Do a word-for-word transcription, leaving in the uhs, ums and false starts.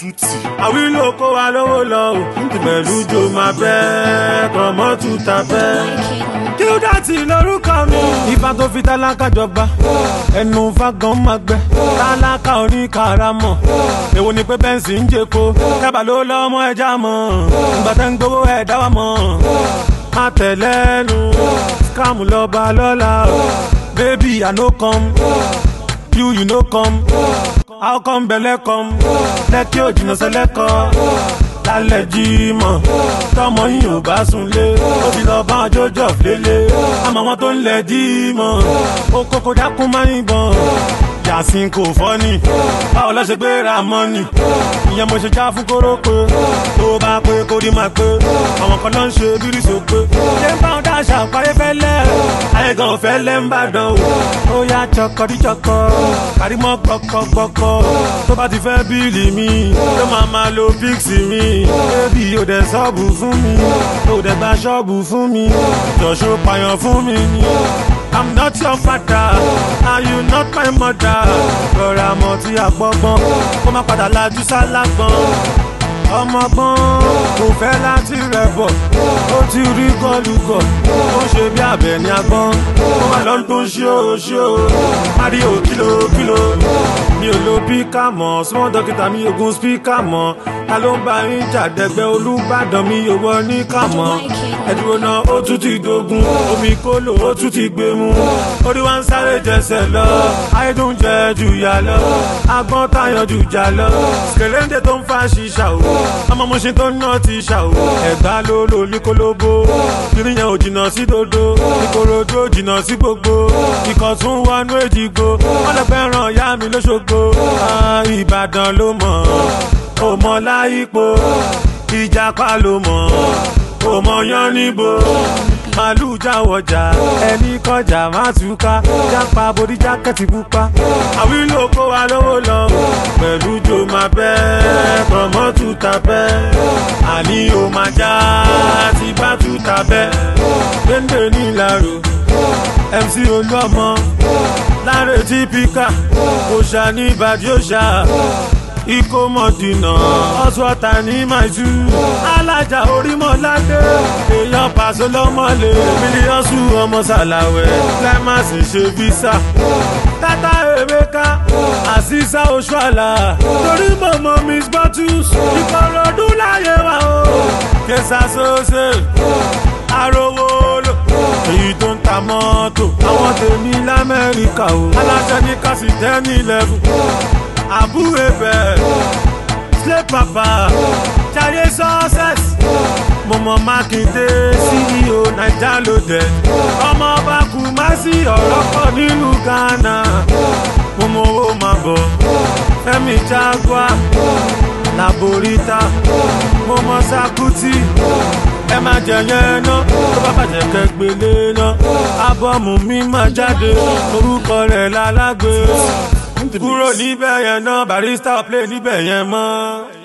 Tutti. àwílò kó wa lówó lọ o pẹ̀lú jo máa bẹ́ kọ̀mọ́ tuta bẹ́. kí ó dá tí lórúkọ mi. ifá tó fi tálákà jọba ẹnu fagan máa gbẹ tálákà oníkàràmọ̀ èwo ni pé bẹ́ǹsì ń jẹ́ko dábà ló lọ́mọ ẹja mọ̀ ìgbà tẹ́ ń gbowó ẹ̀ dá wa mọ̀ má tẹ̀lẹ́nu scam lọ́ba lọ́la baby I no come you you no come how come belle come lẹ́kí òjìnà sẹ́lẹ́kọ̀ọ́ lálẹ́ jímọ̀ tọmọ yìí ò bá sunlé ó ti lọ bá jọjọ lélẹ̀ àmọ́ wọn tó ń lẹ̀ jímọ̀ ó kókó dákún máa ń bọ̀ yàsín kò fọ́ ni báwo lọ́ ṣe gbé ra mọ́nì ìyẹn mo ṣe já fún kórópè tó bá pé kó rí máa pé àwọn kan ló ń ṣe bírí sópé ṣé ń bá wọn dáṣà parí fẹ́lẹ́ ayé gan òfẹ́ lẹ́ ń bàdàn o ó yá chọkọdíchọkọ kàrímọ́ gbọkọgbọkọ tó bá ti fẹ́ bíìlì mi ló máa máa lo píksì mi bébì ò dẹ̀ ṣọ́ọ̀bù fún mi ò dẹ̀ gba ṣọ́ọ̀bù fún mi jọ̀ṣọ́ pààyàn fún mi ni. I'm not your father, and you not my mother. Rọra mọ̀ tí a gbọ́gbọ́n, kó má padà lajú sálágbọ́n. Ọmọgbọ́n kò fẹ́ láti rẹ̀ bọ̀, ó ti rí gọ́lùgọ̀, ó ń ṣe bí abẹ ní agbọ́n. Ó wà lọ́n tó ń ṣí o ṣí o, Mario kìlò kìlò. Mi ò lo píkà mọ̀, súnmọ́ dókítà mi ogun spíkà mọ̀. Ta ló ń bá yín jàdẹ́gbẹ́ Olúbàdàn mi ò wọ ní kàmọ́. Ẹ̀dúró náà ó tún ti dogun, omi kólò ó tún ti gbé mu. Orí wa ń sáré jẹsẹ̀ lọ, ayédùn jẹ jù yà lọ. Agbọ́n táyàn jù jà lọ, kèléńdé tó ń fa ṣíṣà o. Ọmọ mo ṣe tó ń ná ti ṣà o. Ẹ̀gbá ló lò ní kólóbó, kiri yẹn ò jìnnà sí dodo. Ìkòròdú ò jìnnà sí gbogbo, ikọ̀ tún wọnú èjìgbò. Wọ́n lọ fẹ́ràn ìyá mi lóṣogbo, Ìbàdàn ló mọ̀. Ó mọ láyípo, Ìjàpá ló mọ̀. Ó mọ yán níbo, màálù jáwọjà, ẹni kọjá má túká, jápa borí jákẹ́tì pupa. Àwílò kó wa lówó lọ, pẹ̀lú jo máa bẹ́, kọ̀mọ́ tuta bẹ́. Àní o máa já, ti bá tuta bẹ́. Déndé ní ìlàrò, M C Olúọmọ, Láre típíkà, òṣà ní ìbàdí òṣà. Ikó mọ̀dínà, ọ̀ṣọ́ta ní màjú, alájà orímọ̀ládé, èèyàn pàṣẹ lọ́mọlẹ̀, mílíọ̀sù ọmọ sàlàwẹ̀, lẹ́màsì ṣe físà. Tata Emeka, Àṣìṣà Oṣuàlà, torí mọ̀mọ́ Miss Bottles, Ìkòròdú láyé wa o, Kẹsà Sọ́ọ̀ṣẹ̀, Arówó lò, èyí tó ń ta mọ́tò, àwọn tèmi l'Amẹ́ríkà o, alájà ní kásì tẹ́ni lẹ́fù. Abu Ebel, Slay Papa, Jaiye Success, Momo Makinde, C E O Naija Loaded, ọmọ ọba Kumasi ọ̀rọ̀ pọ̀ nínú Ghana, Momo owó máa bọ̀, Fẹ́mi Jaguar, Laborita, Momo Sakuti, ẹ má jẹ yẹn ná, tó bá bàjẹ́ kẹgbélé ná, ábọ́ọ̀mù mi máa jáde, orúkọ rẹ̀ lálágbé. Kúrò níbẹ̀ yẹn náà, Barrister play níbẹ̀ yẹn mọ́.